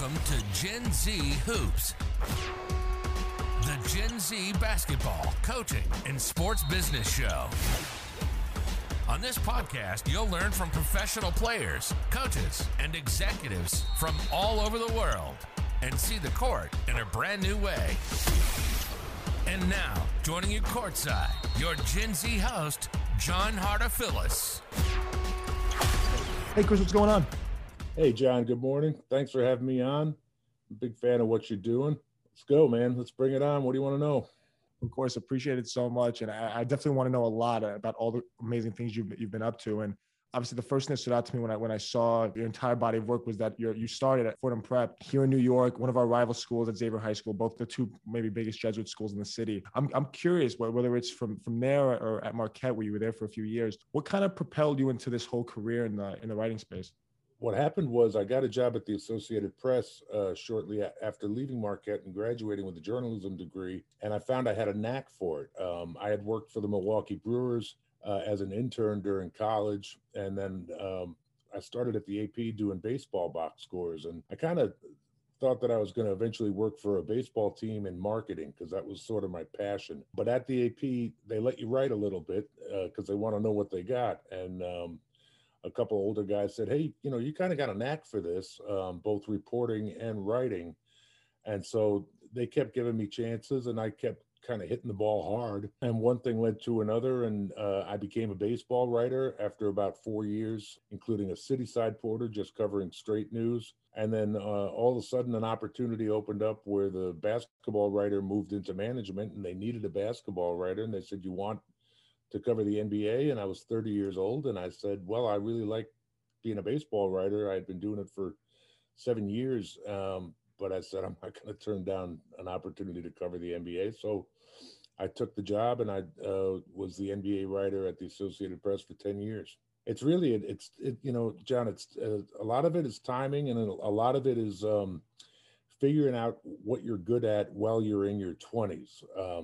Welcome to Gen Z Hoops, the Gen Z basketball, coaching, and sports business show. On this podcast, you'll learn from professional players, coaches, and executives from all over the world and see the court in a brand new way. And now, joining you courtside, your Gen Z host, John Hartophilus. Hey, Chris, what's going on? Hey, John, good morning. Thanks for having me on. I'm a big fan of what you're doing. Let's go, man. Let's bring it on. What do you want to know? Of course, appreciate it so much. And I definitely want to know a lot about all the amazing things you've been up to. And obviously, the first thing that stood out to me when I saw your entire body of work was that you started at Fordham Prep here in New York, one of our rival schools at Xavier High School, both the two maybe biggest Jesuit schools in the city. I'm curious whether it's from there or at Marquette, where you were there for a few years. What kind of propelled you into this whole career in the writing space? What happened was I got a job at the Associated Press shortly after leaving Marquette and graduating with a journalism degree, and I found I had a knack for it. I had worked for the Milwaukee Brewers as an intern during college, and then I started at the AP doing baseball box scores, and I kind of thought that I was going to eventually work for a baseball team in marketing because that was sort of my passion. But at the AP, they let you write a little bit because they want to know what they got, and a couple older guys said, hey, you kind of got a knack for this, both reporting and writing. And so they kept giving me chances and I kept kind of hitting the ball hard. And one thing led to another. And I became a baseball writer after about 4 years, including a city side porter, just covering straight news. And then all of a sudden an opportunity opened up where the basketball writer moved into management and they needed a basketball writer. And they said, you want to cover the NBA, and I was 30 years old. And I said, well, I really like being a baseball writer. I had been doing it for 7 years. But I said, I'm not going to turn down an opportunity to cover the NBA. So I took the job and I was the NBA writer at the Associated Press for 10 years. It's really, John, it's a lot of it is timing and a lot of it is figuring out what you're good at while you're in your 20s.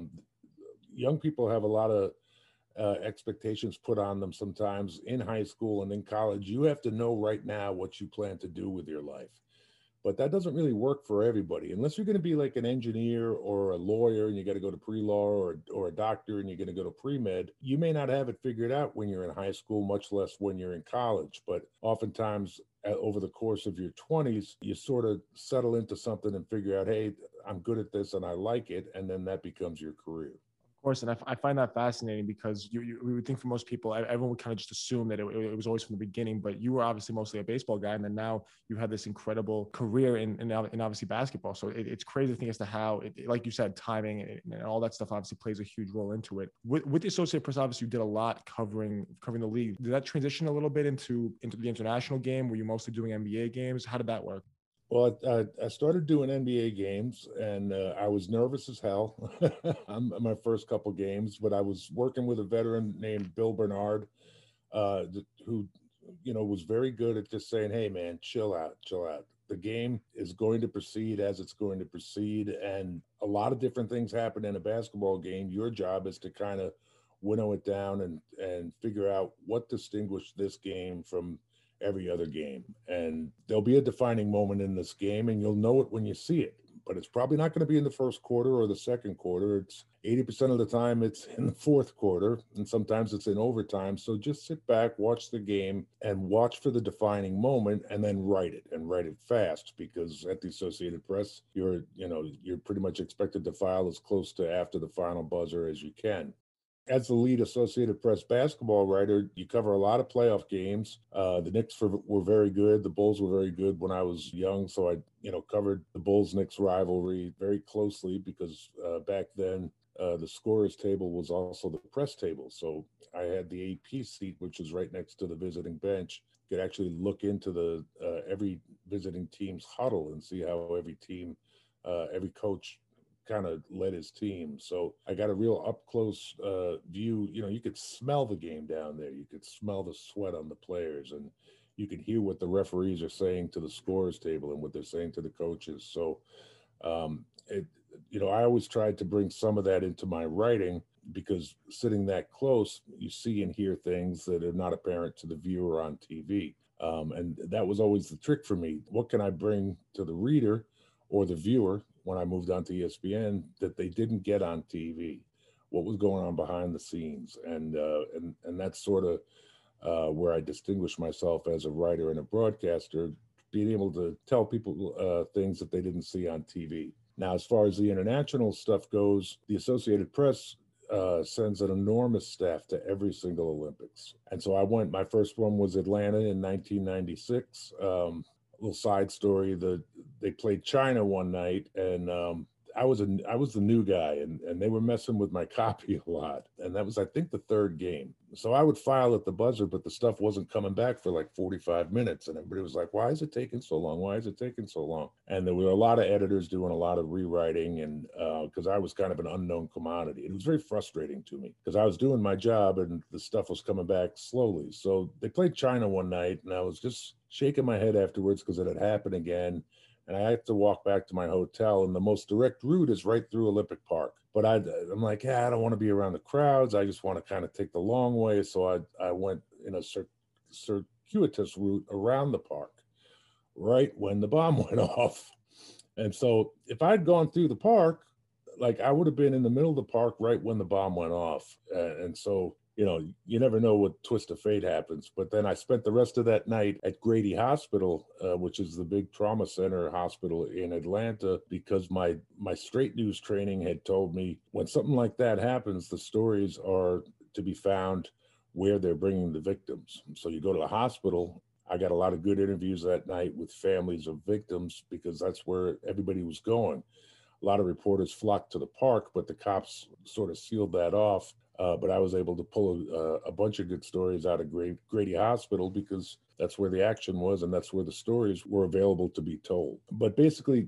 Young people have a lot of expectations put on them sometimes in high school and in college. You have to know right now what you plan to do with your life. But that doesn't really work for everybody. Unless you're going to be like an engineer or a lawyer and you got to go to pre-law or a doctor and you're going to go to pre-med, you may not have it figured out when you're in high school, much less when you're in college. But oftentimes over the course of your 20s, you sort of settle into something and figure out, hey, I'm good at this and I like it. And then that becomes your career. Of course, and I find that fascinating because we would think for most people, everyone would kind of just assume that it was always from the beginning, but you were obviously mostly a baseball guy, and then now you had this incredible career in obviously basketball. So it's crazy to think as to how, like you said, timing and all that stuff obviously plays a huge role into it. With the Associated Press, obviously you did a lot covering the league. Did that transition a little bit into the international game? Were you mostly doing NBA games? How did that work? Well, I started doing NBA games, and I was nervous as hell on my first couple games. But I was working with a veteran named Bill Bernard, who, was very good at just saying, "Hey, man, chill out. The game is going to proceed as it's going to proceed, and a lot of different things happen in a basketball game. Your job is to kind of winnow it down and figure out what distinguished this game from every other game. And there'll be a defining moment in this game and you'll know it when you see it, but it's probably not going to be in the first quarter or the second quarter. It's 80% of the time it's in the fourth quarter and sometimes it's in overtime. So just sit back, watch the game and watch for the defining moment and then write it fast, because at the Associated Press, you're pretty much expected to file as close to after the final buzzer as you can. As the lead Associated Press basketball writer, you cover a lot of playoff games. The Knicks were very good. The Bulls were very good when I was young. So I, covered the Bulls-Knicks rivalry very closely because back then the scorer's table was also the press table. So I had the AP seat, which was right next to the visiting bench. You could actually look into the every visiting team's huddle and see how every team, every coach kind of led his team. So I got a real up close view. You could smell the game down there. You could smell the sweat on the players and you could hear what the referees are saying to the scorers table and what they're saying to the coaches. So, I always tried to bring some of that into my writing because sitting that close, you see and hear things that are not apparent to the viewer on TV. And that was always the trick for me. What can I bring to the reader or the viewer when I moved on to ESPN that they didn't get on TV? What was going on behind the scenes? And that's sort of where I distinguish myself as a writer and a broadcaster, being able to tell people things that they didn't see on TV. Now, as far as the international stuff goes, the Associated Press sends an enormous staff to every single Olympics. And so I went, my first one was Atlanta in 1996. Little side story, they played China one night, and I was the new guy, and they were messing with my copy a lot. And that was, I think, the third game. So I would file at the buzzer, but the stuff wasn't coming back for like 45 minutes. And everybody was like, why is it taking so long? Why is it taking so long? And there were a lot of editors doing a lot of rewriting, and because I was kind of an unknown commodity. It was very frustrating to me because I was doing my job and the stuff was coming back slowly. So they played China one night, and I was just shaking my head afterwards because it had happened again. And I had to walk back to my hotel, and the most direct route is right through Olympic Park. But I'm like, I don't want to be around the crowds. I just want to kind of take the long way. So I went in a circuitous route around the park right when the bomb went off. And so if I'd gone through the park, like I would have been in the middle of the park right when the bomb went off. And so, you never know what twist of fate happens. But then I spent the rest of that night at Grady Hospital, which is the big trauma center hospital in Atlanta, because my straight news training had told me when something like that happens, the stories are to be found where they're bringing the victims. So you go to the hospital. I got a lot of good interviews that night with families of victims because that's where everybody was going. A lot of reporters flocked to the park, but the cops sort of sealed that off. But I was able to pull a bunch of good stories out of Grady Hospital because that's where the action was and that's where the stories were available to be told. But basically,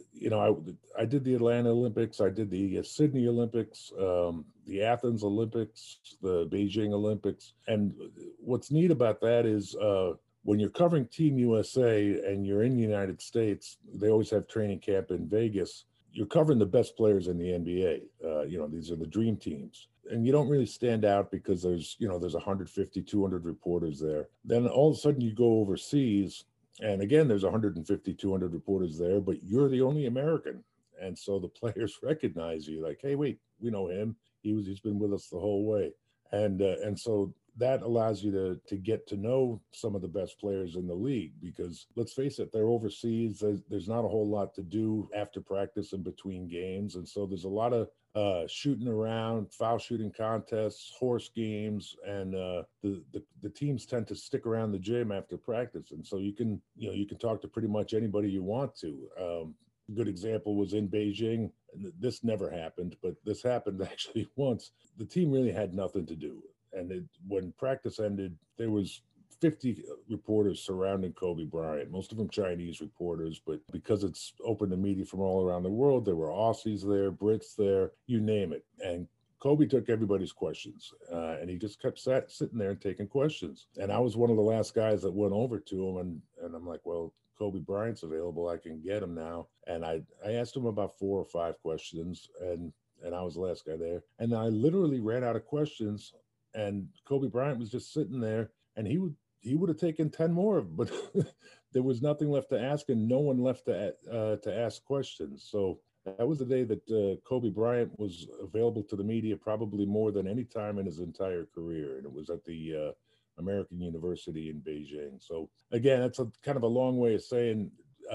I did the Atlanta Olympics, I did the Sydney Olympics, the Athens Olympics, the Beijing Olympics. And what's neat about that is when you're covering Team USA and you're in the United States, they always have training camp in Vegas. You're covering the best players in the NBA. These are the dream teams. And you don't really stand out because there's 150, 200 reporters there. Then all of a sudden you go overseas, and again, there's 150, 200 reporters there, but you're the only American. And so the players recognize you like, hey, wait, we know him. He's been with us the whole way. And so that allows you to get to know some of the best players in the league because let's face it, they're overseas. There's not a whole lot to do after practice and between games. And so there's a lot of shooting around, foul shooting contests, horse games, and the teams tend to stick around the gym after practice. And so you can talk to pretty much anybody you want to. A good example was in Beijing. This never happened, but this happened actually once. The team really had nothing to do. And when practice ended, there was 50 reporters surrounding Kobe Bryant, most of them Chinese reporters, but because it's open to media from all around the world, there were Aussies there, Brits there, you name it. And Kobe took everybody's questions, and he just kept sitting there and taking questions. And I was one of the last guys that went over to him, and I'm like, well, Kobe Bryant's available. I can get him now. And I asked him about 4 or 5 questions, and I was the last guy there. And I literally ran out of questions. And Kobe Bryant was just sitting there, and he would have taken 10 more, but there was nothing left to ask, and no one left to ask questions. So that was the day that Kobe Bryant was available to the media, probably more than any time in his entire career, and it was at the American University in Beijing. So again, that's kind of a long way of saying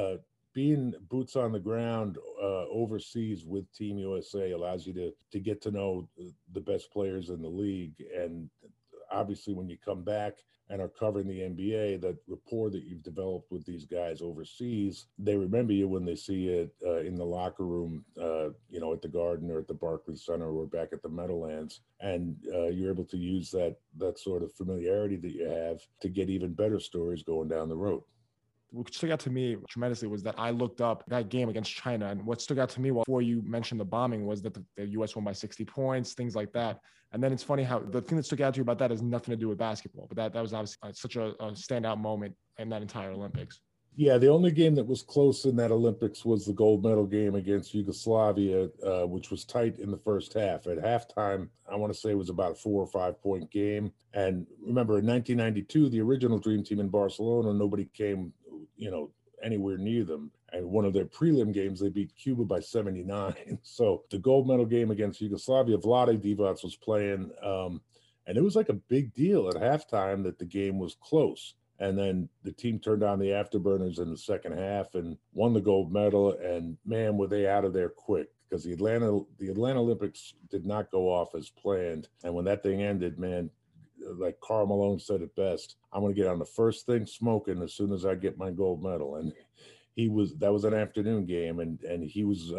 being boots on the ground overseas with Team USA allows you to get to know the best players in the league. And obviously when you come back and are covering the NBA, that rapport that you've developed with these guys overseas, they remember you when they see you in the locker room, at the Garden or at the Barclays Center or back at the Meadowlands. And you're able to use that sort of familiarity that you have to get even better stories going down the road. What stuck out to me tremendously was that I looked up that game against China. And what stuck out to me before you mentioned the bombing was that the U.S. won by 60 points, things like that. And then it's funny how the thing that stuck out to you about that has nothing to do with basketball. But that was obviously such a standout moment in that entire Olympics. Yeah, the only game that was close in that Olympics was the gold medal game against Yugoslavia, which was tight in the first half. At halftime, I want to say it was about a 4 or 5 point game. And remember, in 1992, the original Dream Team in Barcelona, nobody came, anywhere near them. And one of their prelim games, they beat Cuba by 79. So the gold medal game against Yugoslavia, Vlade Divac was playing. And it was like a big deal at halftime that the game was close. And then the team turned on the afterburners in the second half and won the gold medal. And man, were they out of there quick, because the Atlanta Olympics did not go off as planned. And when that thing ended, man, like Karl Malone said it best, I'm going to get on the first thing smoking as soon as I get my gold medal. And that was an afternoon game, and he was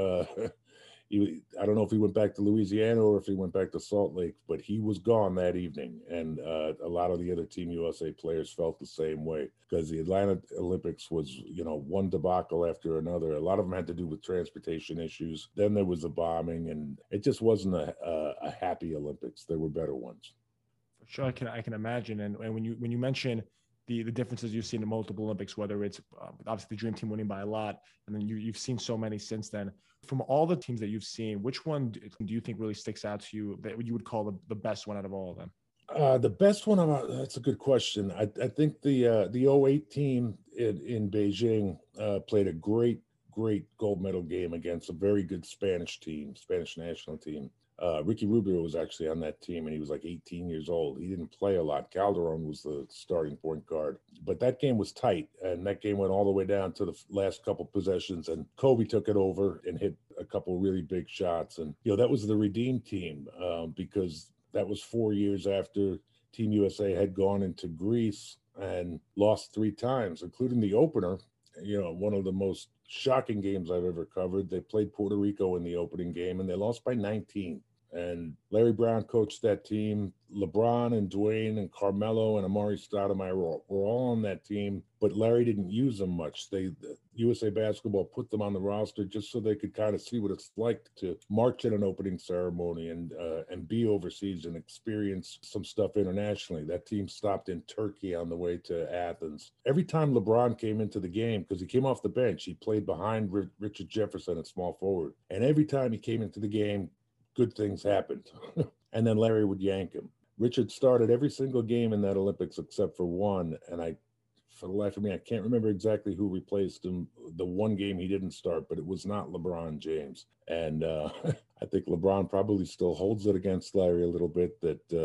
I don't know if he went back to Louisiana or if he went back to Salt Lake, but he was gone that evening. And a lot of the other Team USA players felt the same way, because the Atlanta Olympics was, one debacle after another. A lot of them had to do with transportation issues. Then there was the bombing, and it just wasn't a happy Olympics. There were better ones. For sure, I can imagine. And when you mention the differences you've seen in multiple Olympics, whether it's obviously the Dream Team winning by a lot, and then you've seen so many since then. From all the teams that you've seen, which one do you think really sticks out to you that you would call the best one out of all of them? The best one, that's a good question. I think the 08 team in Beijing played a great gold medal game against a very good Spanish national team. Ricky Rubio was actually on that team, and he was like 18 years old. He didn't play a lot. Calderon was the starting point guard. But that game was tight, and that game went all the way down to the last couple possessions, and Kobe took it over and hit a couple really big shots. And, that was the redeemed team, because that was 4 years after Team USA had gone into Greece and lost 3 times, including the opener, one of the most shocking games I've ever covered. They played Puerto Rico in the opening game, and they lost by 19. And Larry Brown coached that team. LeBron and Dwayne and Carmelo and Amari Stoudemire were all on that team, but Larry didn't use them much. USA Basketball put them on the roster just so they could kind of see what it's like to march in an opening ceremony and be overseas and experience some stuff internationally. That team stopped in Turkey on the way to Athens. Every time LeBron came into the game, because he came off the bench, he played behind Richard Jefferson at small forward. And every time he came into the game, good things happened. And then Larry would yank him. Richard started every single game in that Olympics except for one. And for the life of me, I can't remember exactly who replaced him the one game he didn't start, but it was not LeBron James. And I think LeBron probably still holds it against Larry a little bit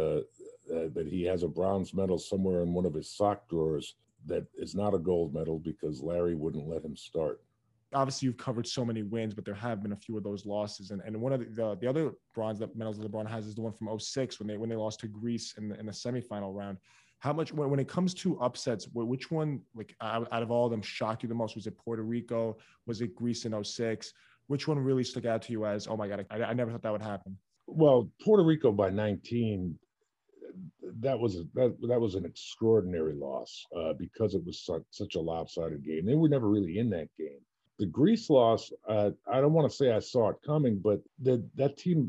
that he has a bronze medal somewhere in one of his sock drawers that is not a gold medal because Larry wouldn't let him start. Obviously, you've covered so many wins, but there have been a few of those losses. And one of the other bronze medals that LeBron has is the one from 06 when they lost to Greece in the semifinal round. How much, when it comes to upsets, which one, like out of all of them, shocked you the most? Was it Puerto Rico? Was it Greece in 06? Which one really stuck out to you as, oh my God, I never thought that would happen? Well, Puerto Rico by 19, that was an extraordinary loss because it was such a lopsided game. They were never really in that game. The Greece loss, I don't want to say I saw it coming, but that team,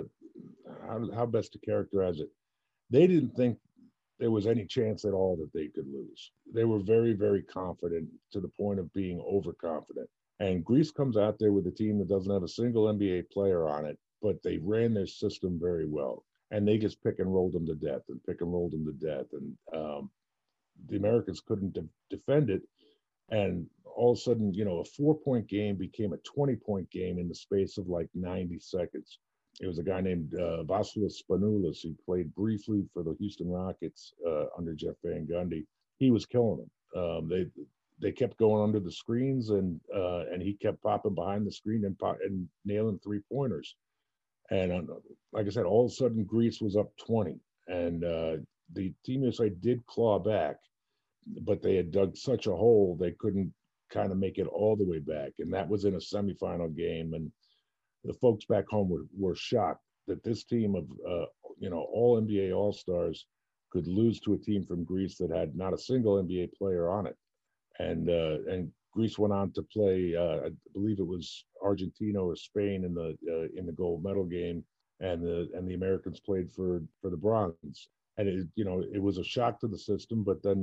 how best to characterize it? They didn't think there was any chance at all that they could lose. They were very, very confident to the point of being overconfident. And Greece comes out there with a team that doesn't have a single NBA player on it, but they ran their system very well. And they just pick and rolled them to death. And the Americans couldn't defend it. And all of a sudden, a 4-point game became a 20-point game in the space of like 90 seconds. It was a guy named Vasilis Spanoulis who played briefly for the Houston Rockets under Jeff Van Gundy. He was killing them. They kept going under the screens, and he kept popping behind the screen and nailing 3-pointers. And like I said, all of a sudden Greece was up 20, and the Team USA did claw back, but they had dug such a hole they couldn't kind of make it all the way back. And that was in a semifinal game. And the folks back home were shocked that this team of, all NBA All-Stars could lose to a team from Greece that had not a single NBA player on it. And Greece went on to play, I believe it was Argentina or Spain in the gold medal game. And the Americans played for the bronze. And it was a shock to the system, but then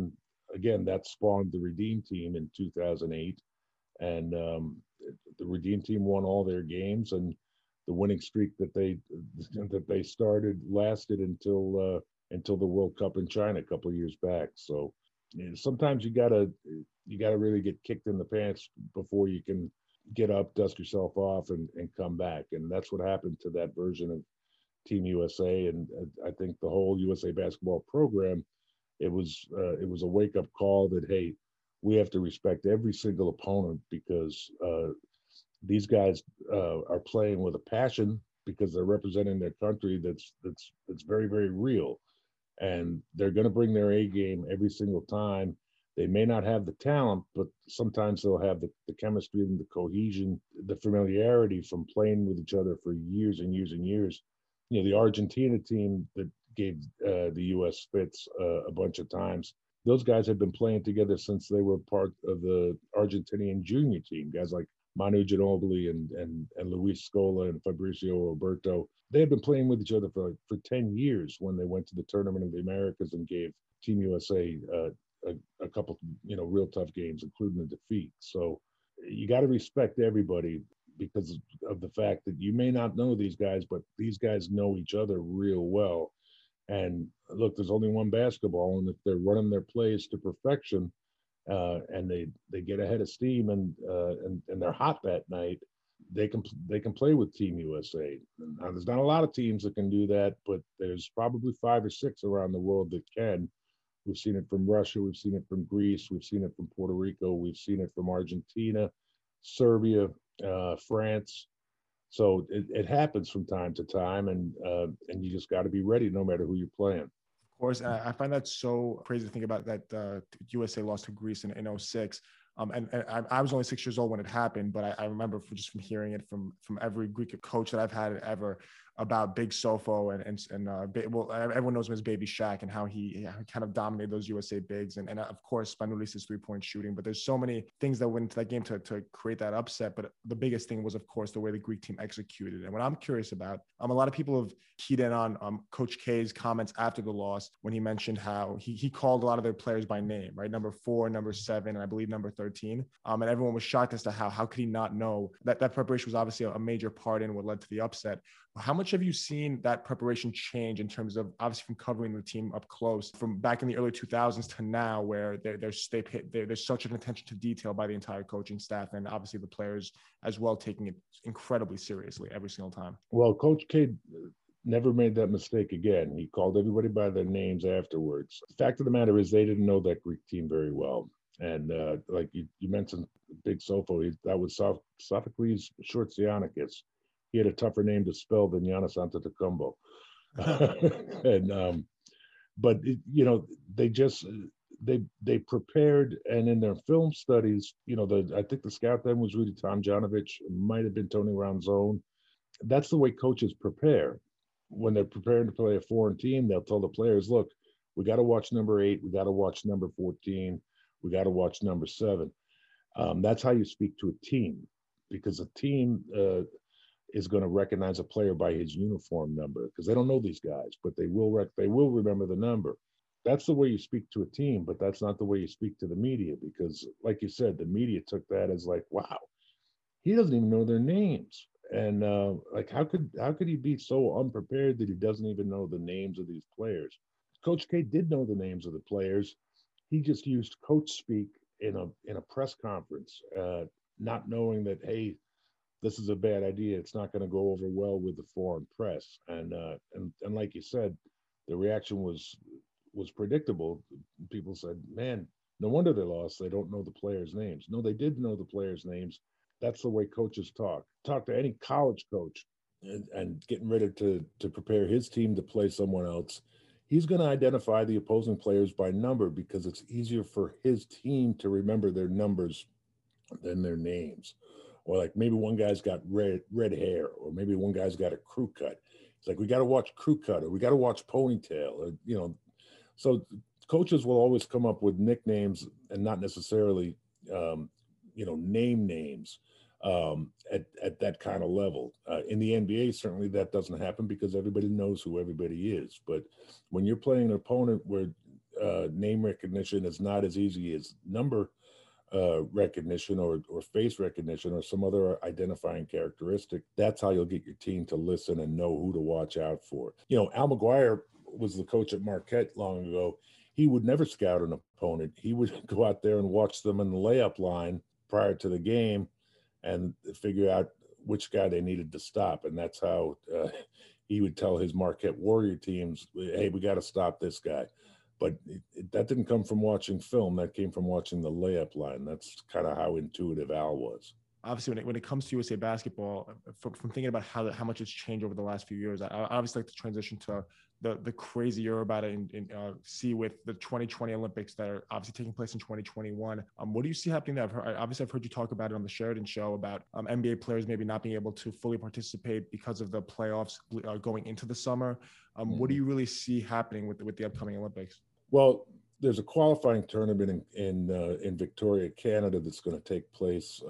again, that spawned the Redeem Team in 2008. And the Redeem Team won all their games, and the winning streak that they started lasted until the World Cup in China a couple of years back. So sometimes you gotta really get kicked in the pants before you can get up, dust yourself off, and come back. And that's what happened to that version of Team USA. And I think the whole USA basketball program, it was a wake up call that, hey, we have to respect every single opponent, because these guys are playing with a passion, because they're representing their country that's very, very real. And they're going to bring their A game every single time. They may not have the talent, but sometimes they'll have the chemistry and the cohesion, the familiarity from playing with each other for years and years and years. The Argentina team that gave the U.S. fits a bunch of times, those guys have been playing together since they were part of the Argentinian junior team. Guys like Manu Ginobili and Luis Scola and Fabricio Roberto, they had been playing with each other for 10 years when they went to the Tournament of the Americas and gave Team USA a couple, real tough games, including a defeat. So you got to respect everybody, because of the fact that you may not know these guys, but these guys know each other real well. And look, there's only one basketball, and if they're running their plays to perfection, and they get ahead of steam and they're hot that night, they can play with Team USA. Now, there's not a lot of teams that can do that, but there's probably 5 or 6 around the world that can. We've seen it from Russia, we've seen it from Greece, we've seen it from Puerto Rico, we've seen it from Argentina, Serbia, France. So it happens from time to time, and you just got to be ready no matter who you're playing. Of course, I find that so crazy to think about that USA lost to Greece in 2006. And I was only 6 years old when it happened, but I remember just from hearing it from every Greek coach that I've had ever about Big Sofo well, everyone knows him as Baby Shaq, and how he kind of dominated those USA bigs, and of course Spanulis' 3-point shooting. But there's so many things that went into that game to create that upset. But the biggest thing was, of course, the way the Greek team executed. And what I'm curious about, a lot of people have keyed in on Coach K's comments after the loss, when he mentioned how he called a lot of their players by name, right? Number 4, number 7, and I believe number 13. And everyone was shocked as to how could he not know that preparation was obviously a major part in what led to the upset. How much have you seen that preparation change in terms of, obviously, from covering the team up close from back in the early 2000s to now, where there's such an attention to detail by the entire coaching staff, and obviously the players as well taking it incredibly seriously every single time? Well, Coach K never made that mistake again. He called everybody by their names afterwards. The fact of the matter is, they didn't know that Greek team very well. And like you mentioned, Big Sofo, that was Sophocles Shortsianakis. He had a tougher name to spell than Giannis Antetokounmpo. But they prepared, and in their film studies, I think the scout then was Rudy Tomjanovich, might have been Tony Ronzone. That's the way coaches prepare. When they're preparing to play a foreign team, they'll tell the players, look, we got to watch number 8, we got to watch number 14, we got to watch number 7. That's how you speak to a team, because a team is going to recognize a player by his uniform number, because they don't know these guys, but they will remember the number. That's the way you speak to a team, but that's not the way you speak to the media, because, like you said, the media took that as like, wow, he doesn't even know their names. And how could he be so unprepared that he doesn't even know the names of these players? Coach K did know the names of the players. He just used coach speak in a press conference, not knowing that, hey, this is a bad idea. It's not going to go over well with the foreign press. And like you said, the reaction was predictable. People said, man, no wonder they lost. They don't know the players' names. No, they did know the players' names. That's the way coaches talk. Talk to any college coach and getting ready to prepare his team to play someone else. He's going to identify the opposing players by number, because it's easier for his team to remember their numbers than their names. Or like maybe one guy's got red hair, or maybe one guy's got a crew cut. It's like, we got to watch crew cut, or we got to watch ponytail, or, So coaches will always come up with nicknames and not necessarily, name names at that kind of level. In the NBA, certainly that doesn't happen, because everybody knows who everybody is. But when you're playing an opponent where name recognition is not as easy as number recognition or face recognition or some other identifying characteristic, that's how you'll get your team to listen and know who to watch out for. You know, Al McGuire was the coach at Marquette long ago. He would never scout an opponent. He would go out there and watch them in the layup line prior to the game and figure out which guy they needed to stop. And that's how he would tell his Marquette Warrior teams, hey, we got to stop this guy. But that didn't come from watching film. That came from watching the layup line. That's kind of how intuitive Al was. Obviously, when it comes to USA basketball, from thinking about how much it's changed over the last few years, I obviously like to transition to the crazy you're about to see with the 2020 Olympics that are obviously taking place in 2021. What do you see happening there? I've heard you talk about it on the Sheridan Show about NBA players maybe not being able to fully participate because of the playoffs going into the summer. What do you really see happening with the upcoming Olympics? Well, there's a qualifying tournament in Victoria, Canada, that's going to take place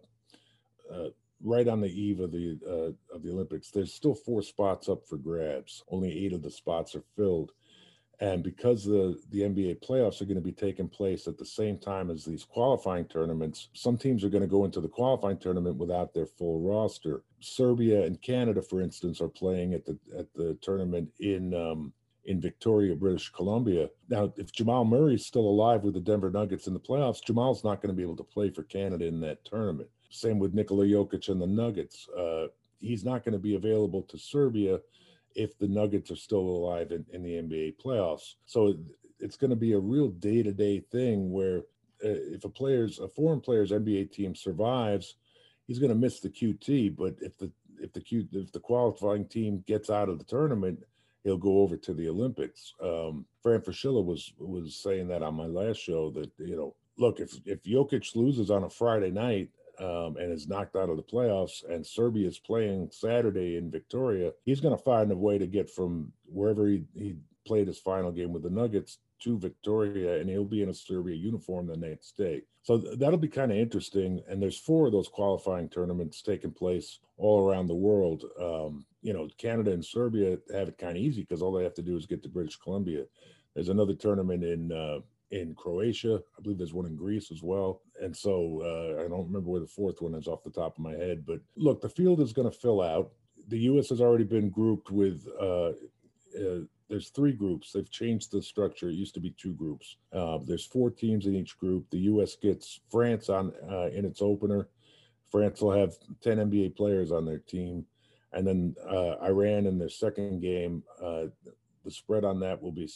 right on the eve of the Olympics. There's still 4 spots up for grabs. Only 8 of the spots are filled. And because the NBA playoffs are going to be taking place at the same time as these qualifying tournaments, some teams are going to go into the qualifying tournament without their full roster. Serbia and Canada, for instance, are playing at the tournament in Victoria, British Columbia. Now, if Jamal Murray's still alive with the Denver Nuggets in the playoffs, Jamal's not going to be able to play for Canada in that tournament. Same with Nikola Jokic and the Nuggets. He's not going to be available to Serbia if the Nuggets are still alive in the NBA playoffs. So it's going to be a real day-to-day thing where if a foreign player's NBA team survives, he's going to miss the QT. But if the qualifying team gets out of the tournament, he'll go over to the Olympics. Fran Fraschilla was saying that on my last show that, you know, look, if Jokic loses on a Friday night and is knocked out of the playoffs and Serbia is playing Saturday in Victoria, he's going to find a way to get from wherever he played his final game with the Nuggets to Victoria, and he'll be in a Serbia uniform the next day. So that'll be kind of interesting. And there's 4 of those qualifying tournaments taking place all around the world. You know, Canada and Serbia have it kind of easy because all they have to do is get to British Columbia. There's another tournament in Croatia. I believe there's one in Greece as well. And so I don't remember where the 4th one is off the top of my head. But look, the field is going to fill out. The U.S. has already been grouped with there's 3 groups. They've changed the structure. It used to be 2 groups. There's 4 teams in each group. The U.S. gets France in its opener. France will have 10 NBA players on their team. And then Iran in their second game, the spread on that will be,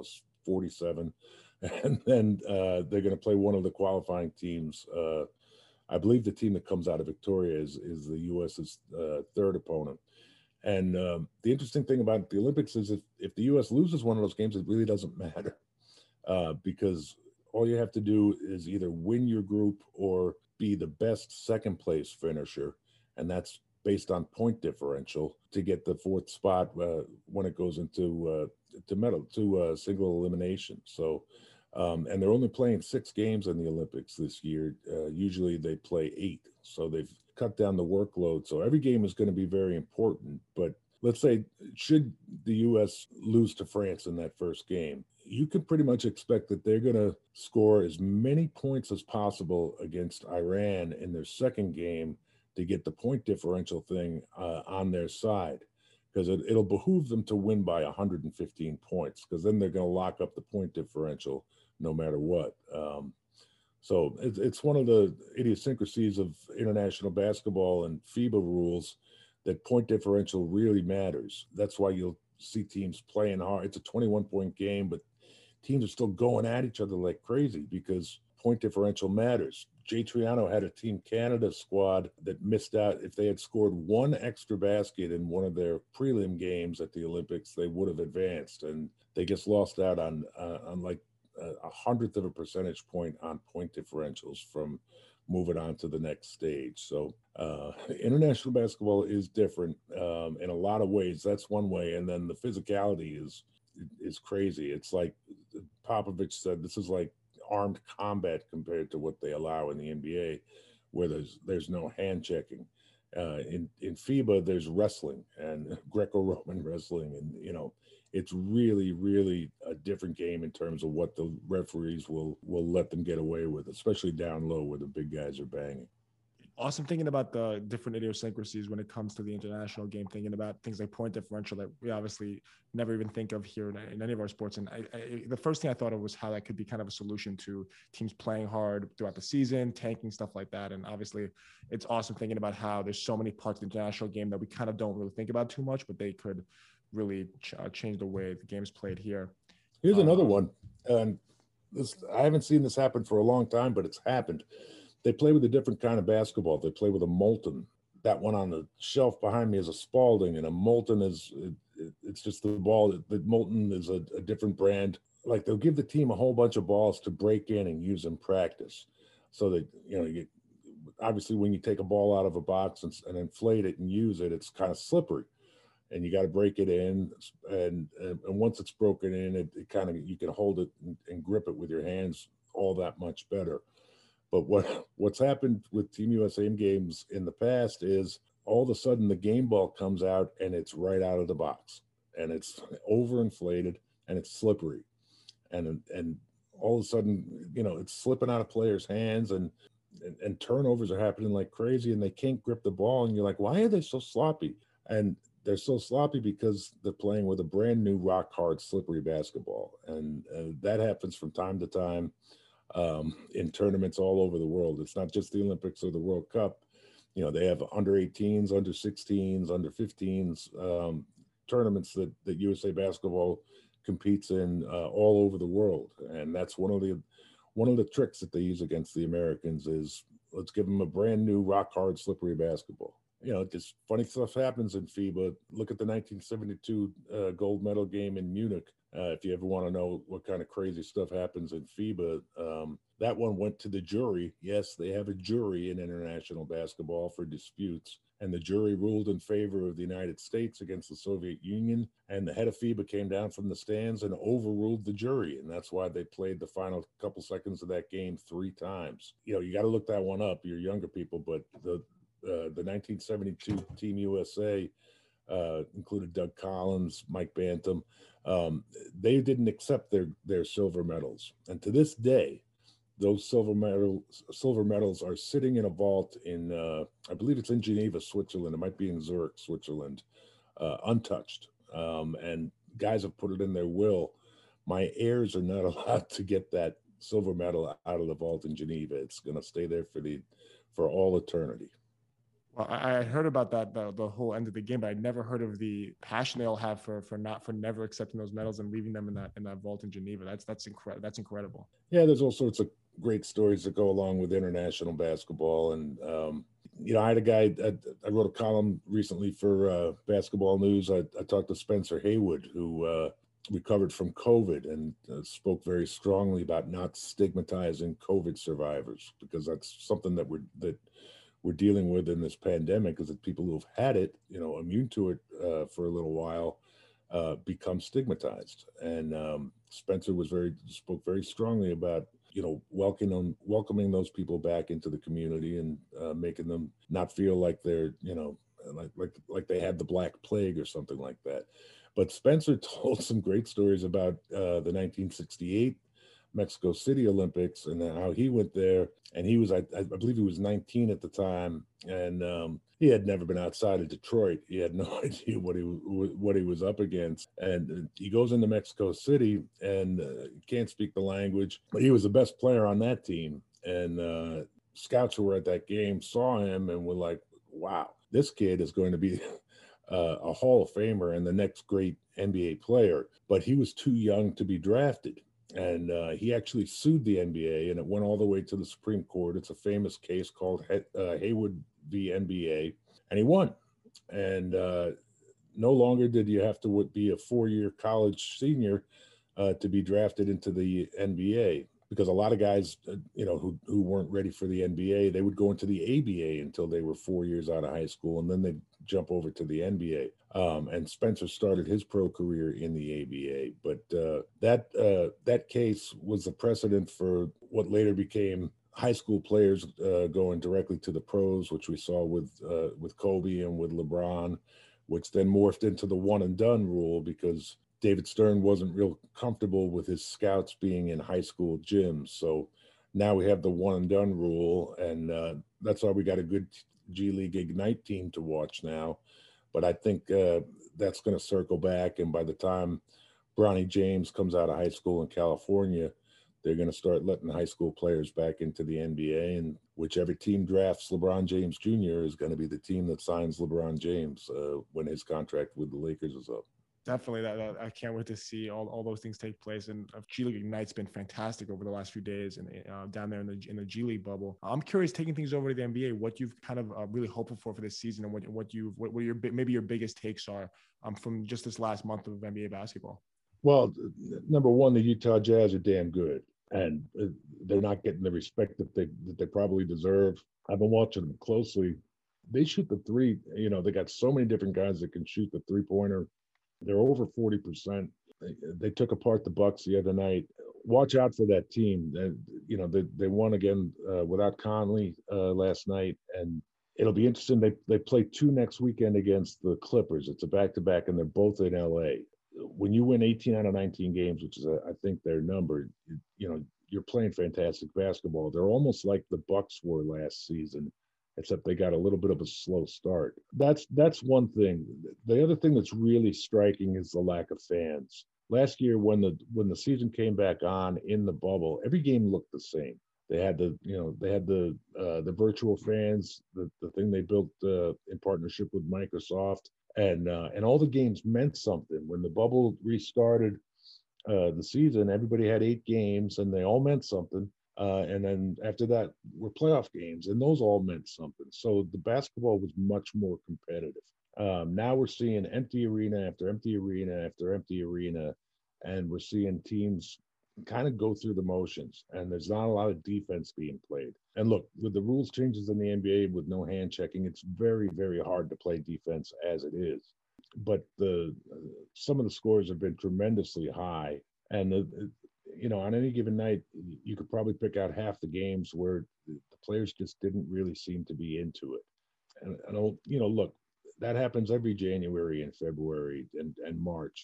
47. And then they're going to play one of the qualifying teams. I believe the team that comes out of Victoria is the U.S.'s third opponent. And the interesting thing about the Olympics is if the U.S. loses one of those games, it really doesn't matter because all you have to do is either win your group or be the best second place finisher. And that's based on point differential to get the 4th spot when it goes into single elimination. So, and they're only playing 6 games in the Olympics this year. Usually they play 8. So they've cut down the workload. So every game is going to be very important. But let's say, should the U.S. lose to France in that first game, you can pretty much expect that they're going to score as many points as possible against Iran in their second game to get the point differential thing on their side, because it'll behoove them to win by 115 points, because then they're going to lock up the point differential no matter what. So it's one of the idiosyncrasies of international basketball and FIBA rules that point differential really matters. That's why you'll see teams playing hard. It's a 21-point game, but teams are still going at each other like crazy because point differential matters. Jay Triano had a Team Canada squad that missed out. If they had scored one extra basket in one of their prelim games at the Olympics, they would have advanced, and they just lost out on like a hundredth of a percentage point on point differentials from moving on to the next stage. So international basketball is different in a lot of ways. That's one way. And then the physicality is crazy. It's like Popovich said, this is like armed combat compared to what they allow in the NBA, where there's no hand checking. In FIBA, there's wrestling and Greco-Roman wrestling, and it's really, really a different game in terms of what the referees will let them get away with, especially down low where the big guys are banging. Awesome. Thinking about the different idiosyncrasies when it comes to the international game, thinking about things like point differential that we obviously never even think of here in any of our sports. And the first thing I thought of was how that could be kind of a solution to teams playing hard throughout the season, tanking, stuff like that. And obviously it's awesome thinking about how there's so many parts of the international game that we kind of don't really think about too much, but they could really change the way the game's played here. Here's another one. I haven't seen this happen for a long time, but it's happened. They play with a different kind of basketball. They play with a Molten. That one on the shelf behind me is a Spalding, and a Molten it's just the ball. The Molten is a different brand. Like, they'll give the team a whole bunch of balls to break in and use in practice. So that, obviously when you take a ball out of a box and inflate it and use it, it's kind of slippery. And you got to break it in, and once it's broken in, it kind of, you can hold it and grip it with your hands all that much better. But what's happened with Team USA games in the past is all of a sudden the game ball comes out and it's right out of the box, and it's overinflated and it's slippery, and all of a sudden it's slipping out of players' hands, and turnovers are happening like crazy, and they can't grip the ball, and you're like, why are they so sloppy? And they're so sloppy because they're playing with a brand new rock hard slippery basketball, and that happens from time to time. In tournaments all over the world. It's not just the Olympics or the World Cup. They have under 18s, under 16s, under 15s tournaments that USA Basketball competes in all over the world. And that's one of the tricks that they use against the Americans is, let's give them a brand new rock hard slippery basketball. Just funny stuff happens in FIBA. Look at the 1972 gold medal game in Munich. If you ever want to know what kind of crazy stuff happens in FIBA, that one went to the jury. Yes, they have a jury in international basketball for disputes. And the jury ruled in favor of the United States against the Soviet Union. And the head of FIBA came down from the stands and overruled the jury. And that's why they played the final couple seconds of that game 3 times. You got to look that one up. You're younger people, but the 1972 Team USA included Doug Collins, Mike Bantam. They didn't accept their silver medals, and to this day, those silver medals are sitting in a vault in I believe it's in Geneva, Switzerland. It might be in Zurich, Switzerland, untouched. And guys have put it in their will. My heirs are not allowed to get that silver medal out of the vault in Geneva. It's going to stay there for all eternity. Well, I heard about that the whole end of the game, but I'd never heard of the passion they all have for never accepting those medals and leaving them in that vault in Geneva. That's incredible. That's incredible. Yeah, there's all sorts of great stories that go along with international basketball, and I had a guy. I wrote a column recently for Basketball News. I talked to Spencer Haywood, who recovered from COVID, and spoke very strongly about not stigmatizing COVID survivors, because that's something that we're dealing with in this pandemic, is that people who have had it, immune to it for a little while, become stigmatized. And Spencer spoke very strongly about, welcoming those people back into the community, and making them not feel like they're, like they had the Black Plague or something like that. But Spencer told some great stories about the 1968 Mexico City Olympics, and how he went there, and he was, I believe he was 19 at the time, and he had never been outside of Detroit. He had no idea what he was up against, and he goes into Mexico City and can't speak the language, but he was the best player on that team, and scouts who were at that game saw him and were like, wow, this kid is going to be a Hall of Famer and the next great NBA player. But he was too young to be drafted. And he actually sued the NBA, and it went all the way to the Supreme Court. It's a famous case called Haywood v. NBA, and he won. And no longer did you have to be a 4-year college senior to be drafted into the NBA, because a lot of guys, who weren't ready for the NBA, they would go into the ABA until they were 4 years out of high school, and then they'd jump over to the NBA. And Spencer started his pro career in the ABA. But that case was a precedent for what later became high school players going directly to the pros, which we saw with Kobe and with LeBron, which then morphed into the one and done rule because David Stern wasn't real comfortable with his scouts being in high school gyms. So now we have the one and done rule, and that's why we got a good G League Ignite team to watch now. But I think that's going to circle back, and by the time Bronny James comes out of high school in California, they're going to start letting high school players back into the NBA, and whichever team drafts LeBron James Jr. is going to be the team that signs LeBron James when his contract with the Lakers is up. Definitely, that I can't wait to see all those things take place. And G League Ignite's been fantastic over the last few days, and down there in the G League bubble. I'm curious, taking things over to the NBA, what you've kind of really hopeful for this season, and what your maybe your biggest takes are from just this last month of NBA basketball. Well, number one, the Utah Jazz are damn good, and they're not getting the respect that they probably deserve. I've been watching them closely. They shoot the three. They got so many different guys that can shoot the three-pointer. They're over 40%. They took apart the Bucks the other night. Watch out for that team. They won again without Conley last night, and it'll be interesting. They play 2 next weekend against the Clippers. It's a back-to-back, and they're both in LA. When you win 18 out of 19 games, which is I think their number, you're playing fantastic basketball. They're almost like the Bucks were last season, except they got a little bit of a slow start. That's one thing. The other thing that's really striking is the lack of fans. Last year, when the season came back on in the bubble, every game looked the same. They had the virtual fans, the thing they built in partnership with Microsoft, and all the games meant something. When the bubble restarted the season, everybody had 8 games, and they all meant something. And then after that were playoff games, and those all meant something. So the basketball was much more competitive. Now we're seeing empty arena after empty arena after empty arena, and we're seeing teams kind of go through the motions, and there's not a lot of defense being played. And look, with the rules changes in the NBA with no hand checking, it's very, very hard to play defense as it is. But some of the scores have been tremendously high, and on any given night, you could probably pick out half the games where the players just didn't really seem to be into it. And look, that happens every January and February and March.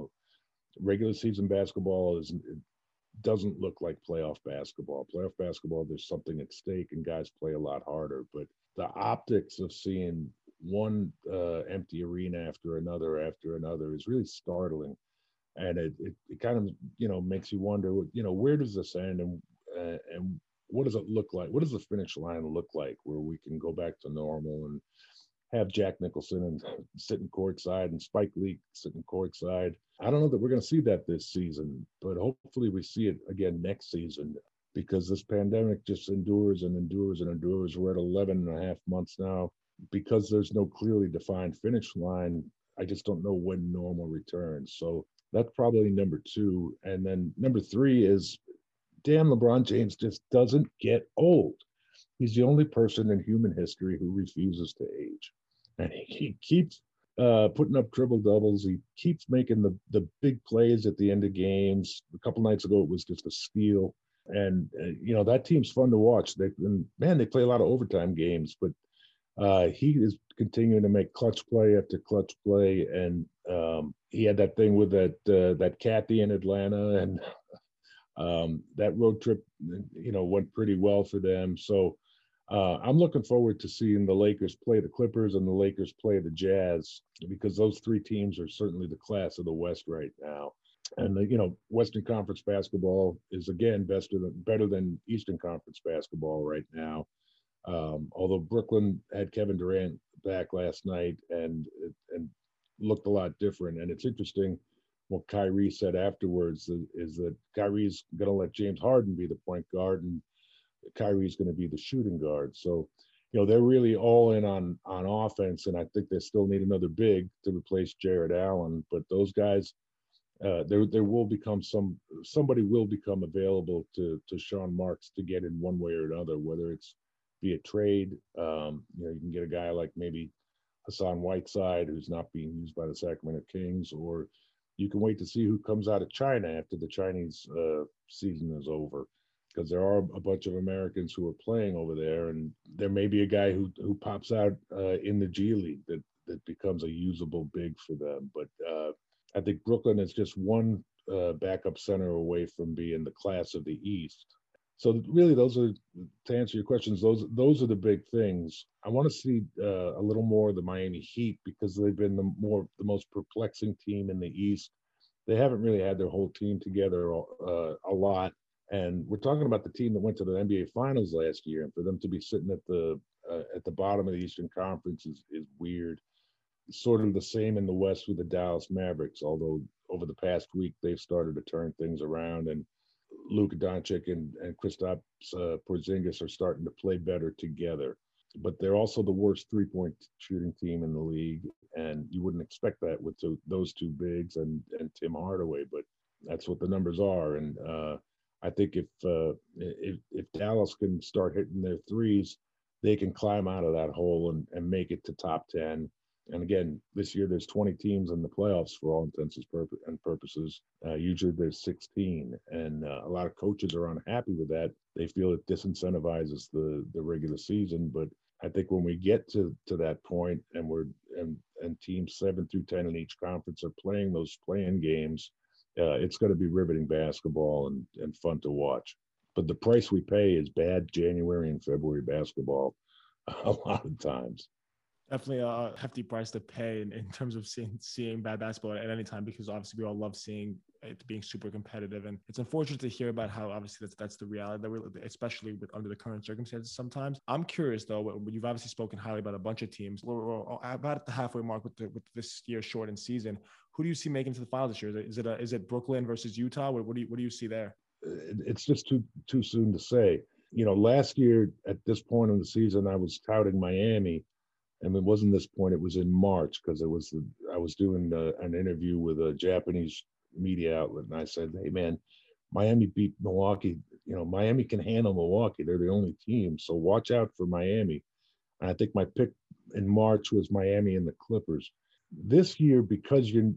Regular season basketball doesn't look like playoff basketball. Playoff basketball, there's something at stake, and guys play a lot harder. But the optics of seeing one empty arena after another is really startling. And it kind of makes you wonder, where does this end, and what does it look like? What does the finish line look like, where we can go back to normal and have Jack Nicholson and sitting courtside and Spike Lee sitting courtside? I don't know that we're going to see that this season, but hopefully we see it again next season, because this pandemic just endures and endures and endures. We're at 11 and a half months now. Because there's no clearly defined finish line, I just don't know when normal returns. So that's probably number 2. And then number 3 is, damn, LeBron James just doesn't get old. He's the only person in human history who refuses to age. And he keeps putting up triple doubles. He keeps making the big plays at the end of games. A couple nights ago, it was just a steal. And, that team's fun to watch. They play a lot of overtime games, but he is continuing to make clutch play after clutch play, and he had that thing with that Kathy in Atlanta, and that road trip, went pretty well for them. So I'm looking forward to seeing the Lakers play the Clippers and the Lakers play the Jazz, because those 3 teams are certainly the class of the West right now. And Western Conference basketball is again better than Eastern Conference basketball right now. Although Brooklyn had Kevin Durant back last night and looked a lot different. And it's interesting what Kyrie said afterwards is that Kyrie's going to let James Harden be the point guard, and Kyrie's going to be the shooting guard. So, they're really all in on offense, and I think they still need another big to replace Jared Allen. But those guys, there will become somebody will become available to Sean Marks to get in one way or another, whether it's via trade. You can get a guy like maybe Hassan Whiteside, who's not being used by the Sacramento Kings, or you can wait to see who comes out of China after the Chinese season is over. because there are a bunch of Americans who are playing over there, and there may be a guy who pops out in the G League that becomes a usable big for them. But I think Brooklyn is just one backup center away from being the class of the East. So really, those are, to answer your questions. Those are the big things. I want to see a little more of the Miami Heat because they've been the most perplexing team in the East. They haven't really had their whole team together a lot. And we're talking about the team that went to the NBA Finals last year, and for them to be sitting at the bottom of the Eastern Conference is weird. Sort of the same in the West with the Dallas Mavericks, although over the past week they've started to turn things around, and Luka Doncic and Kristaps Porzingis are starting to play better together. But they're also the worst three-point shooting team in the league, and you wouldn't expect that with those two bigs and Tim Hardaway, but that's what the numbers are. And I think if Dallas can start hitting their threes, they can climb out of that hole and make it to top 10. And again, this year there's 20 teams in the playoffs for all intents and purposes. Usually there's 16, and a lot of coaches are unhappy with that. They feel it disincentivizes the regular season. But I think when we get to that point, and teams 7 through 10 in each conference are playing those playing games, it's going to be riveting basketball and fun to watch. But the price we pay is bad January and February basketball a lot of times. Definitely a hefty price to pay in terms of seeing bad basketball at any time, because obviously we all love seeing it being super competitive. And it's unfortunate to hear about how obviously that's the reality that we're, especially under the current circumstances sometimes. I'm curious though, you've obviously spoken highly about a bunch of teams. We're about at the halfway mark with this year's shortened season. Who do you see making to the finals this year? Is it Brooklyn versus Utah? What do you see there? It's just too soon to say. Last year at this point in the season, I was touting Miami. And it wasn't this point, it was in March, because I was doing an interview with a Japanese media outlet, and I said, hey man, Miami beat Milwaukee. Miami can handle Milwaukee. They're the only team, so watch out for Miami. And I think my pick in March was Miami and the Clippers. This year, because you're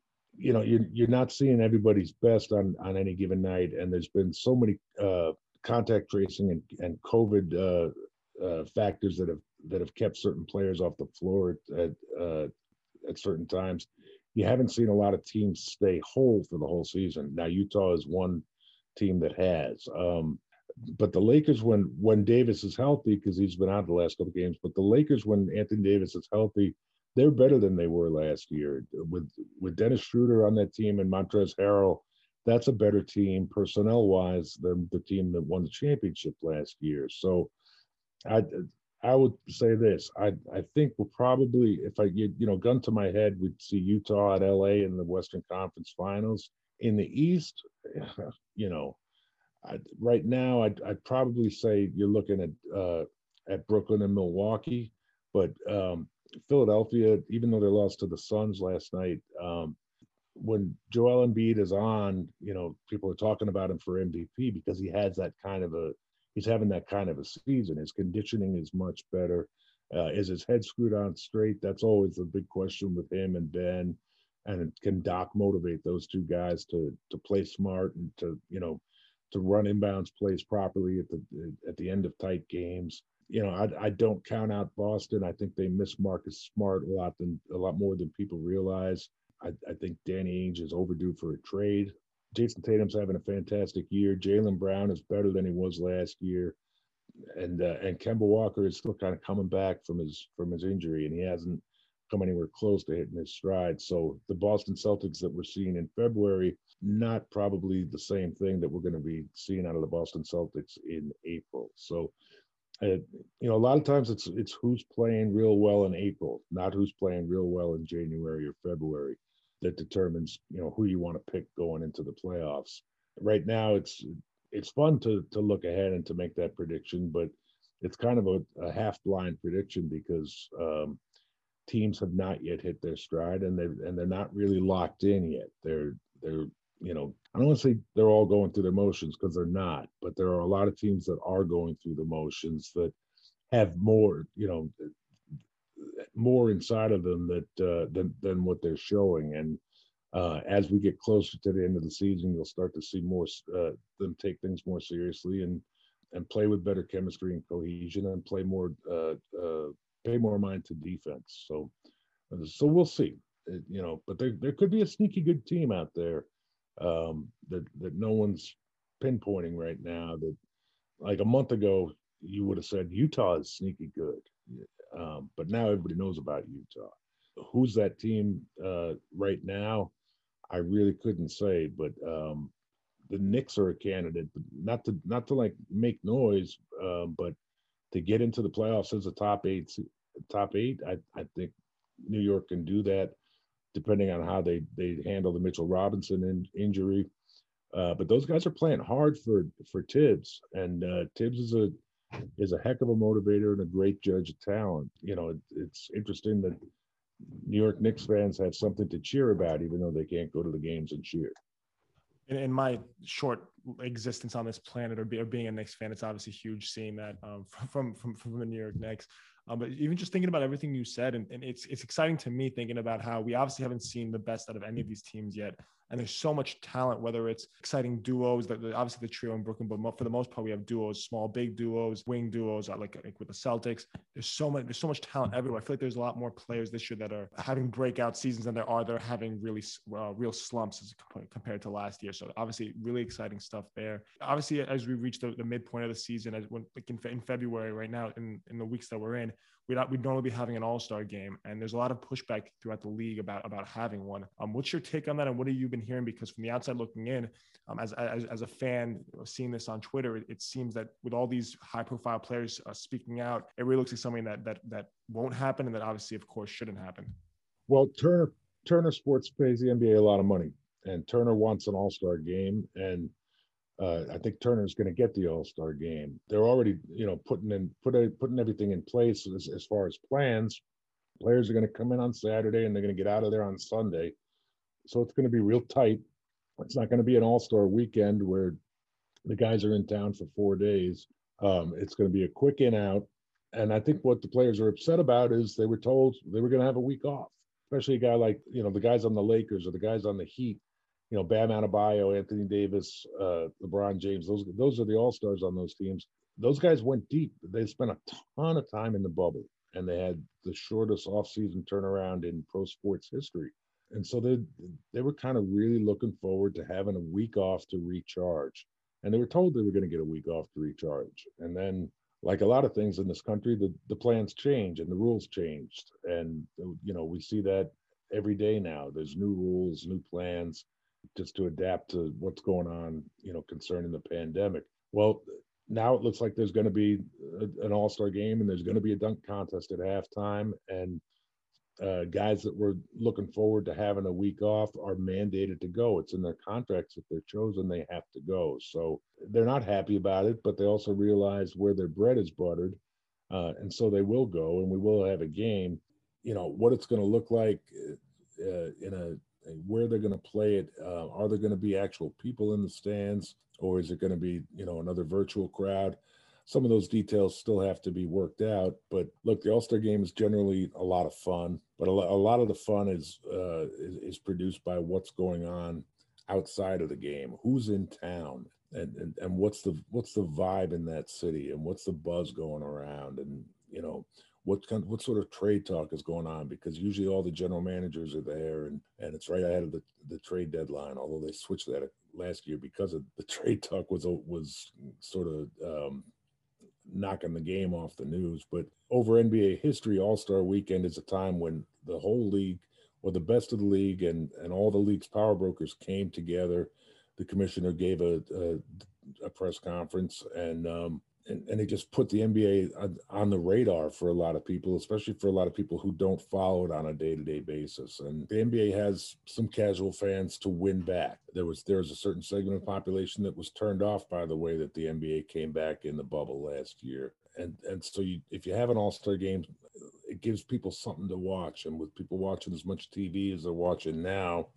not seeing everybody's best on any given night, and there's been so many contact tracing and COVID factors that have kept certain players off the floor at certain times. You haven't seen a lot of teams stay whole for the whole season. Now Utah is one team that has, but the Lakers, when Davis is healthy, because he's been out the last couple of games, but the Lakers, when Anthony Davis is healthy, they're better than they were last year. With Dennis Schroeder on that team and Montrezl Harrell, that's a better team personnel wise than the team that won the championship last year. So I would say this. I think we'll probably, if I gun to my head, we'd see Utah at LA in the Western Conference Finals. In the East, right now I'd probably say you're looking at Brooklyn and Milwaukee, but Philadelphia, even though they lost to the Suns last night, when Joel Embiid is on, people are talking about him for MVP because he has that kind of he's having that kind of a season. His conditioning is much better. Is his head screwed on straight? That's always the big question with him and Ben. And can Doc motivate those two guys to play smart and to run inbounds plays properly at the end of tight games? I don't count out Boston. I think they miss Marcus Smart a lot more than people realize. I think Danny Ainge is overdue for a trade. Jason Tatum's having a fantastic year. Jaylen Brown is better than he was last year, and Kemba Walker is still kind of coming back from his injury, and he hasn't come anywhere close to hitting his stride. So the Boston Celtics that we're seeing in February, not probably the same thing that we're going to be seeing out of the Boston Celtics in April. So, a lot of times it's who's playing real well in April, not who's playing real well in January or February, that determines who you want to pick going into the playoffs. Right now, it's fun to look ahead and to make that prediction, but it's kind of a half blind prediction because teams have not yet hit their stride and they're not really locked in yet. They're I don't want to say they're all going through their motions, because they're not, but there are a lot of teams that are going through the motions that have more inside of them than what they're showing. And As we get closer to the end of the season, you'll start to see more them take things more seriously and play with better chemistry and cohesion and pay more mind to defense. So we'll see. But there could be a sneaky good team out there that no one's pinpointing right now. That like a month ago you would have said Utah is sneaky good, but now everybody knows about Utah. Who's that team right now? I really couldn't say, but the Knicks are a candidate, but not to like make noise, but to get into the playoffs as a top eight. I think New York can do that, depending on how they handle the Mitchell Robinson injury. But those guys are playing hard for Tibbs, and Tibbs is a heck of a motivator and a great judge of talent. It's interesting that New York Knicks fans have something to cheer about, even though they can't go to the games and cheer. In my short existence on this planet, or being a Knicks fan, it's obviously huge seeing that from the New York Knicks. But even just thinking about everything you said, and it's exciting to me thinking about how we obviously haven't seen the best out of any of these teams yet. And there's so much talent, whether it's exciting duos, obviously the trio in Brooklyn, but for the most part, we have duos, small, big duos, wing duos, like with the Celtics. There's so much talent everywhere. I feel like there's a lot more players this year that are having breakout seasons than there are that are having really real slumps as compared to last year. So obviously really exciting stuff there. Obviously, as we reach the midpoint of the season, in February right now, in the weeks that we're in, we'd normally be having an all-star game, and there's a lot of pushback throughout the league about having one. What's your take on that, and what have you been hearing? Because from the outside looking in, as a fan seeing this on Twitter, it seems that with all these high-profile players speaking out, it really looks like something that won't happen, and that obviously, of course, shouldn't happen. Well, Turner Sports pays the NBA a lot of money, and Turner wants an all-star game, and I think Turner's going to get the All-Star game. They're already, putting everything in place as far as plans. Players are going to come in on Saturday and they're going to get out of there on Sunday. So it's going to be real tight. It's not going to be an All-Star weekend where the guys are in town for 4 days. It's going to be a quick in out. And I think what the players are upset about is they were told they were going to have a week off, especially a guy like, the guys on the Lakers or the guys on the Heat. Bam Adebayo, Anthony Davis, LeBron James, those are the all-stars on those teams. Those guys went deep. They spent a ton of time in the bubble, and they had the shortest off-season turnaround in pro sports history. And so they were kind of really looking forward to having a week off to recharge. And they were told they were going to get a week off to recharge. And then, like a lot of things in this country, the plans change and the rules changed. And, we see that every day now. There's new rules, new plans, just to adapt to what's going on, concerning the pandemic. Well, now it looks like there's going to be an all-star game, and there's going to be a dunk contest at halftime. And guys that were looking forward to having a week off are mandated to go. It's in their contracts. If they're chosen, they have to go. So they're not happy about it, but they also realize where their bread is buttered. And so they will go, and we will have a game. What it's going to look like where they're going to play it. Are there going to be actual people in the stands, or is it going to be, another virtual crowd? Some of those details still have to be worked out. But look, the All-Star game is generally a lot of fun, but a lot of the fun is produced by what's going on outside of the game. Who's in town, and what's the vibe in that city, and what's the buzz going around, and what sort of trade talk is going on, because usually all the general managers are there, and it's right ahead of the trade deadline, although they switched that last year because of the trade talk was sort of knocking the game off the news. But over NBA history, All-Star Weekend is a time when the whole league, or the best of the league, and all the league's power brokers came together. The commissioner gave a press conference, and they just put the NBA on the radar for a lot of people, especially for a lot of people who don't follow it on a day-to-day basis. And the NBA has some casual fans to win back. There was a certain segment of the population that was turned off by the way that the NBA came back in the bubble last year. And so if you have an All-Star game, it gives people something to watch. And with people watching as much TV as they're watching now,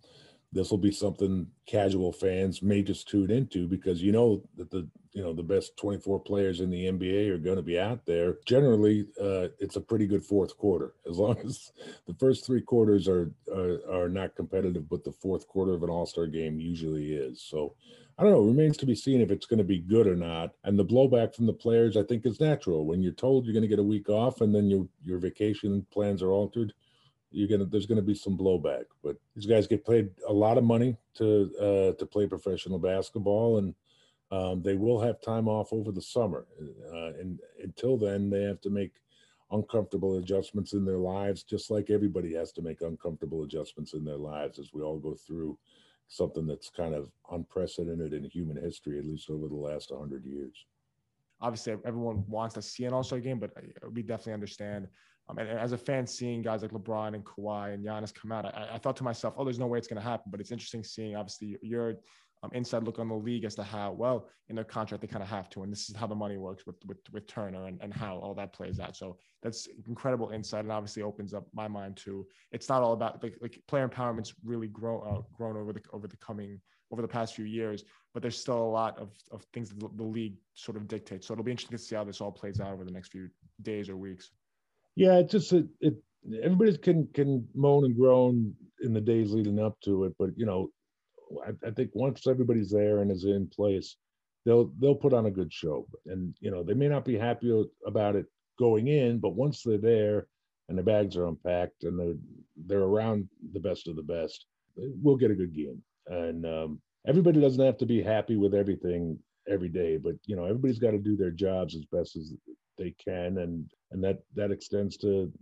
this will be something casual fans may just tune into, because you know that the best 24 players in the NBA are going to be out there. Generally, it's a pretty good fourth quarter, as long as the first three quarters are not competitive, but the fourth quarter of an All-Star game usually is. So I don't know. It remains to be seen if it's going to be good or not. And the blowback from the players, I think, is natural. When you're told you're going to get a week off and then your vacation plans are altered, there's gonna be some blowback. But these guys get paid a lot of money to play professional basketball, and they will have time off over the summer. And until then, they have to make uncomfortable adjustments in their lives, just like everybody has to make uncomfortable adjustments in their lives as we all go through something that's kind of unprecedented in human history, at least over the last 100 years. Obviously, everyone wants to see an All-Star game, but we definitely understand. And as a fan, seeing guys like LeBron and Kawhi and Giannis come out, I thought to myself, oh, there's no way it's going to happen. But it's interesting seeing, obviously, your inside look on the league as to how, well, in their contract, they kind of have to. And this is how the money works with Turner and how all that plays out. So that's incredible insight, and obviously opens up my mind to, it's not all about like player empowerment's really grown over the past few years, but there's still a lot of things that the league sort of dictates. So it'll be interesting to see how this all plays out over the next few days or weeks. Yeah, it's just everybody can moan and groan in the days leading up to it, but I think once everybody's there and is in place, they'll put on a good show. And they may not be happy about it going in, but once they're there and the bags are unpacked and they're around the best of the best, we'll get a good game. And everybody doesn't have to be happy with everything every day, but everybody's got to do their jobs as best as they can, and that extends to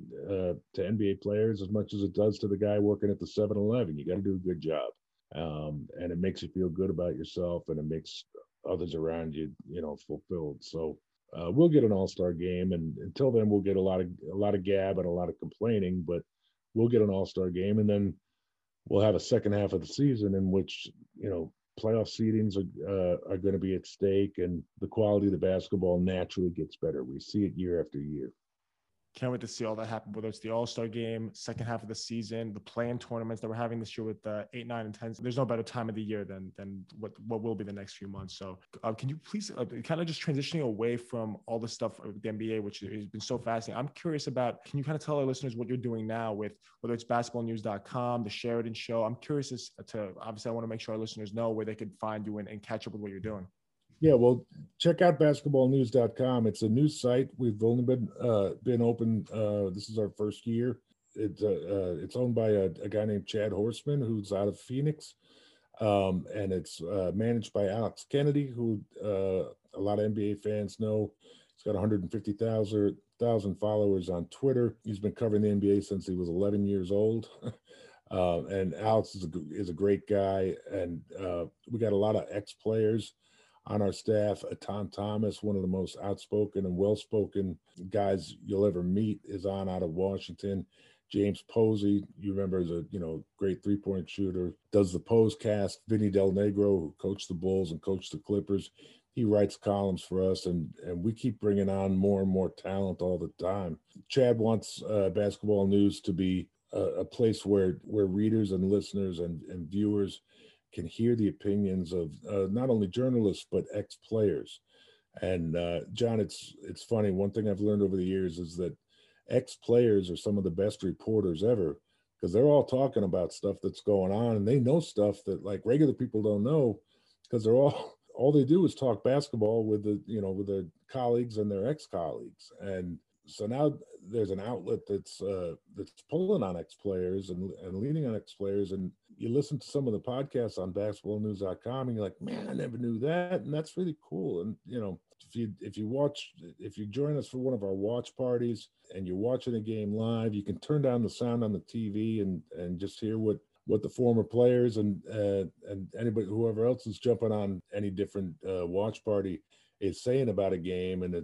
NBA players as much as it does to the guy working at the 7-Eleven. You got to do a good job, and it makes you feel good about yourself, and it makes others around you, fulfilled. So we'll get an All-Star game, and until then, we'll get a lot of gab and a lot of complaining, but we'll get an All-Star game, and then we'll have a second half of the season in which playoff seedings are going to be at stake, and the quality of the basketball naturally gets better. We see it year after year. Can't wait to see all that happen, whether it's the All-Star game, second half of the season, the play-in tournaments that we're having this year with 8, 9, and 10. There's no better time of the year than what will be the next few months. So can you please kind of just transitioning away from all the stuff with the NBA, which has been so fascinating. I'm curious about, can you kind of tell our listeners what you're doing now with, whether it's basketballnews.com, the Sheridan Show? I'm curious as to, obviously I want to make sure our listeners know where they could find you and catch up with what you're doing. Yeah, well, check out basketballnews.com. It's a news site. We've only been open. This is our first year. It's owned by a guy named Chad Horseman, who's out of Phoenix, and it's managed by Alex Kennedy, who a lot of NBA fans know. He's got 150,000 followers on Twitter. He's been covering the NBA since he was 11 years old. And Alex is a great guy, and we got a lot of ex-players on our staff. Tom Thomas, one of the most outspoken and well-spoken guys you'll ever meet, is on out of Washington. James Posey, you remember, is a great three-point shooter, does the Posecast. Vinny Del Negro, who coached the Bulls and coached the Clippers, he writes columns for us, and we keep bringing on more and more talent all the time. Chad wants Basketball News to be a place where readers and listeners and viewers can hear the opinions of not only journalists but ex-players. And John, it's funny. One thing I've learned over the years is that ex-players are some of the best reporters ever, because they're all talking about stuff that's going on, and they know stuff that like regular people don't know, because they're all they do is talk basketball with their colleagues and their ex-colleagues. And so now there's an outlet that's pulling on ex-players and leaning on ex-players. And you listen to some of the podcasts on basketballnews.com and you're like, man, I never knew that. And that's really cool. And, if you join us for one of our watch parties and you're watching a game live, you can turn down the sound on the TV and just hear what the former players and anybody, whoever else is jumping on any different watch party is saying about a game. And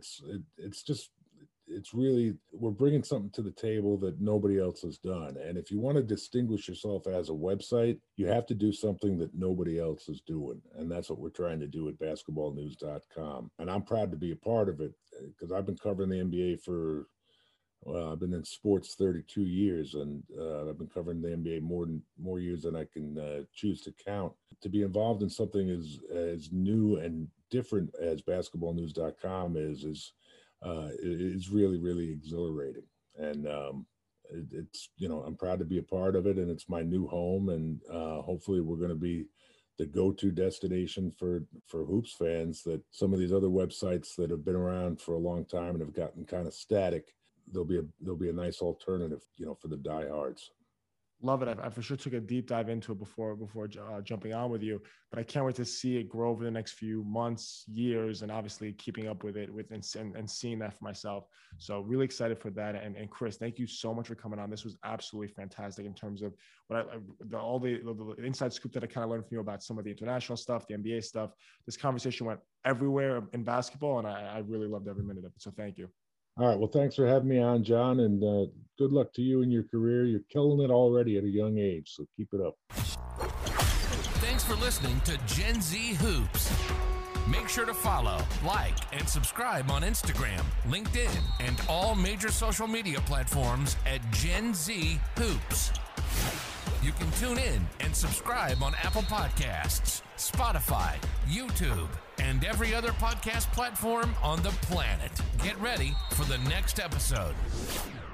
it's really, we're bringing something to the table that nobody else has done. And if you want to distinguish yourself as a website, you have to do something that nobody else is doing. And that's what we're trying to do at basketballnews.com. And I'm proud to be a part of it, because I've been covering the NBA for, I've been in sports 32 years, and I've been covering the NBA more years than I can choose to count. To be involved in something as new and different as basketballnews.com is really, really exhilarating. And it's, I'm proud to be a part of it, and it's my new home. And hopefully we're going to be the go-to destination for hoops fans, that some of these other websites that have been around for a long time and have gotten kind of static, there'll be a nice alternative, for the diehards. Love it. I for sure took a deep dive into it before jumping on with you, but I can't wait to see it grow over the next few months, years, and obviously keeping up with it and seeing that for myself. So really excited for that. And Chris, thank you so much for coming on. This was absolutely fantastic in terms of all the inside scoop that I kind of learned from you about some of the international stuff, the NBA stuff. This conversation went everywhere in basketball, and I really loved every minute of it. So thank you. All right. Well, thanks for having me on, John, and good luck to you in your career. You're killing it already at a young age, so keep it up. Thanks for listening to Gen Z Hoops. Make sure to follow, like, and subscribe on Instagram, LinkedIn, and all major social media platforms at Gen Z Hoops. You can tune in and subscribe on Apple Podcasts, Spotify, YouTube, and every other podcast platform on the planet. Get ready for the next episode.